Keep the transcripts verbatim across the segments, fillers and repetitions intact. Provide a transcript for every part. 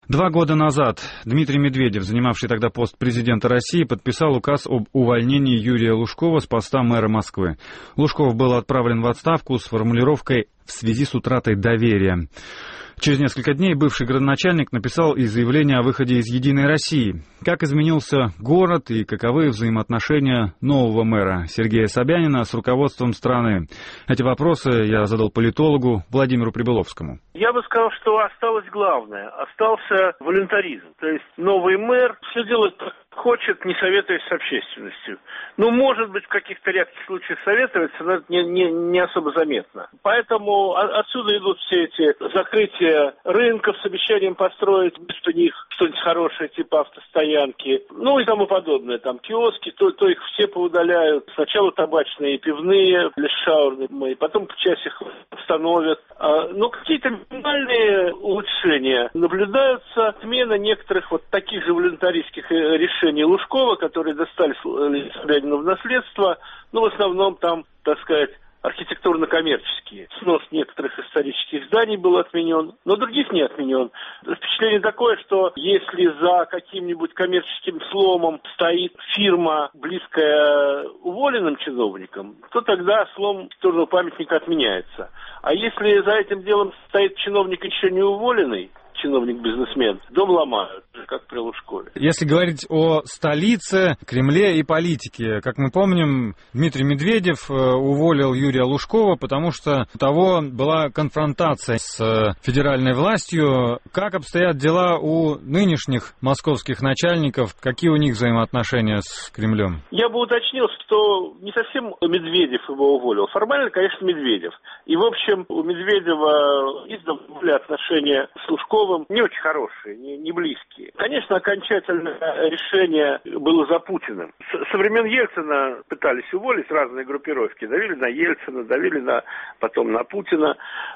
Два года назад Дмитрий Медведев, занимавший тогда пост президента России, подписал указ об увольнении Юрия Лужкова с поста мэра Москвы. Лужков был отправлен в отставку с формулировкой «в связи с утратой доверия». Через несколько дней бывший градоначальник написал и заявление о выходе из «Единой России». Как изменился город и каковы взаимоотношения нового мэра Сергея Собянина с руководством страны? Эти вопросы я задал политологу Владимиру Прибыловскому. Я бы сказал, что осталось главное. Остался волюнтаризм. То есть новый мэр все делает как хочет, не советуясь с общественностью. Ну, может быть, в каких-то редких случаях советуется, но это не, не, не особо заметно. Поэтому отсюда идут все эти закрытия рынков с обещанием построить вместо них что-нибудь хорошее, типа автостоянки, ну и тому подобное. Там киоски, то, то их все поудаляют. Сначала табачные и пивные, шаурные, потом по части их установят. А, но какие-то минимальные улучшения наблюдаются. Отмена некоторых вот таких же волюнтаристских решений Лужкова, которые достали Собянину в наследство, ну, в основном там, так сказать, архитектурно-коммерческие. Снос некоторых исторических зданий был отменен, но других не отменен. Впечатление такое, что если за каким-нибудь коммерческим сломом стоит фирма, близкая уволенным чиновникам, то тогда слом архитектурного памятника отменяется. А если за этим делом стоит чиновник еще не уволенный, чиновник-бизнесмен, дом ломают, как при Лужкове. Если говорить о столице, Кремле и политике, как мы помним, Дмитрий Медведев уволил Юрия Лужкова, потому что у того была конфронтация с федеральной властью. Как обстоят дела у нынешних московских начальников? Какие у них взаимоотношения с Кремлем? Я бы уточнил, что не совсем Медведев его уволил. Формально, конечно, Медведев. И, в общем, у Медведева издавна были отношения с Лужковым не очень хорошие, не, не близкие. Конечно, окончательное решение было за Путиным. С, со времен Ельцина пытались уволить разные группировки. Давили на Ельцина, давили на, потом на Путина.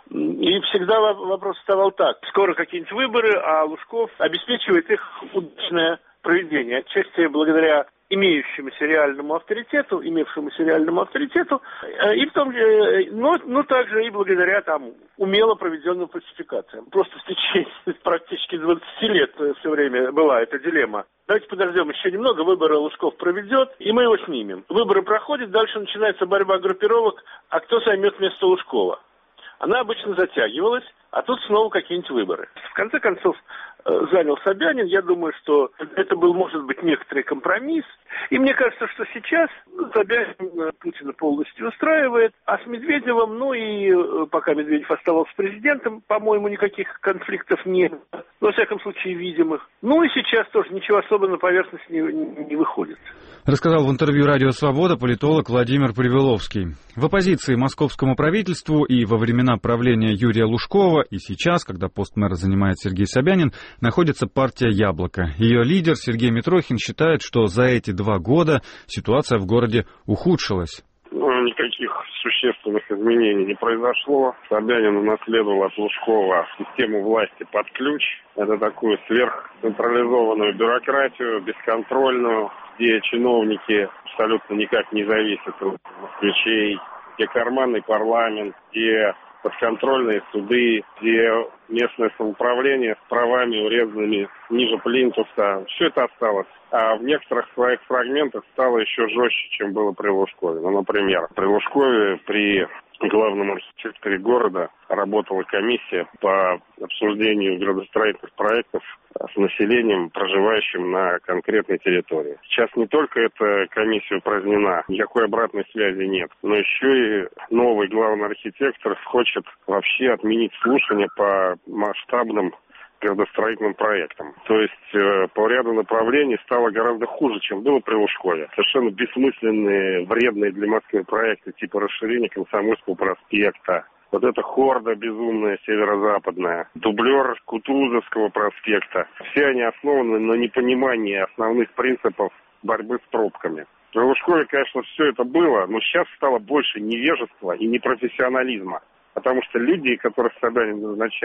И всегда вопрос вставал так. Скоро какие-нибудь выборы, а Лужков обеспечивает их удачное проведение. Отчасти благодаря имеющемуся реальному авторитету, имевшемуся реальному авторитету, и в том, но, но также и благодаря там умело проведенным фальсификациям. Просто в течение практически двадцати лет все время была эта дилемма. Давайте подождем еще немного, выборы Лужков проведет, и мы его снимем. Выборы проходят, дальше начинается борьба группировок, а кто займет место Лужкова? Она обычно затягивалась, а тут снова какие-нибудь выборы. В конце концов, занял Собянин. Я думаю, что это был, может быть, некоторый компромисс. И мне кажется, что сейчас Собянин Путина полностью устраивает, а с Медведевым, ну и пока Медведев оставался президентом, по-моему, никаких конфликтов нет, во всяком случае, видимых. Ну и сейчас тоже ничего особо на поверхность не, не выходит. Рассказал в интервью «Радио Свобода» политолог Владимир Прибыловский. В оппозиции московскому правительству и во времена правления Юрия Лужкова, и сейчас, когда пост мэра занимает Сергей Собянин, находится партия «Яблоко». Ее лидер Сергей Митрохин считает, что за эти два года ситуация в городе ухудшилась. Ну, никаких существенных изменений не произошло. Собянин унаследовал от Лужкова систему власти под ключ. Это такую сверхцентрализованную бюрократию, бесконтрольную, где чиновники абсолютно никак не зависят от москвичей, где карманный парламент, где подконтрольные суды, где местное самоуправление с правами, урезанными ниже плинтуса. Все это осталось. А в некоторых своих фрагментах стало еще жестче, чем было при Лужкове. Ну, например, при Лужкове, при главном архитекторе города работала комиссия по обсуждению градостроительных проектов с населением, проживающим на конкретной территории. Сейчас не только эта комиссия упразднена, никакой обратной связи нет, но еще и новый главный архитектор хочет вообще отменить слушания по масштабным градостроительным проектам. То есть э, по ряду направлений стало гораздо хуже, чем было при Лужкове. Совершенно бессмысленные, вредные для Москвы проекты типа расширения Комсомольского проспекта. Вот эта хорда безумная северо-западная, дублер Кутузовского проспекта. Все они основаны на непонимании основных принципов борьбы с пробками. При Лужкове, конечно, все это было, но сейчас стало больше невежества и непрофессионализма. Потому что люди, которых Собянин назначает,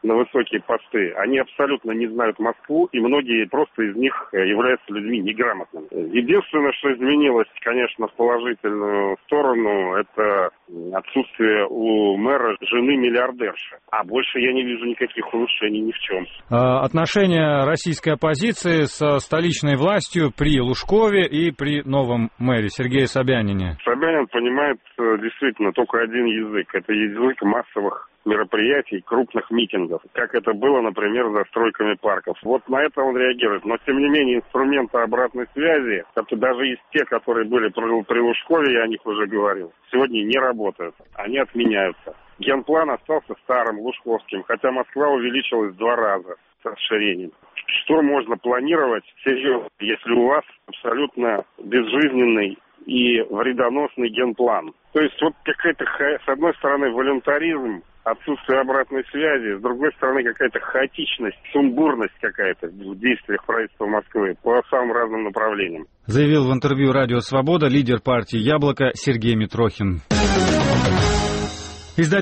на высокие посты, они абсолютно не знают Москву, и многие просто из них являются людьми неграмотными. Единственное, что изменилось, конечно, в положительную сторону, это отсутствие у мэра жены миллиардерши. А больше я не вижу никаких улучшений ни в чем. Отношения российской оппозиции со столичной властью при Лужкове и при новом мэре Сергее Собянине. Собянин понимает действительно только один язык. Это язык массовых мероприятий, крупных митингов, как это было, например, за стройками парков. Вот на это он реагирует. Но, тем не менее, инструменты обратной связи, это даже из тех, которые были при Лужкове, я о них уже говорил, сегодня не работают. Они отменяются. Генплан остался старым, лужковским, хотя Москва увеличилась в два раза с расширением. Что можно планировать серьезно, если у вас абсолютно безжизненный и вредоносный генплан? То есть вот какая-то, с одной стороны, волюнтаризм, отсутствие обратной связи, с другой стороны, какая-то хаотичность, сумбурность какая-то в действиях правительства Москвы по самым разным направлениям. Заявил в интервью «Радио Свобода» лидер партии «Яблоко» Сергей Митрохин.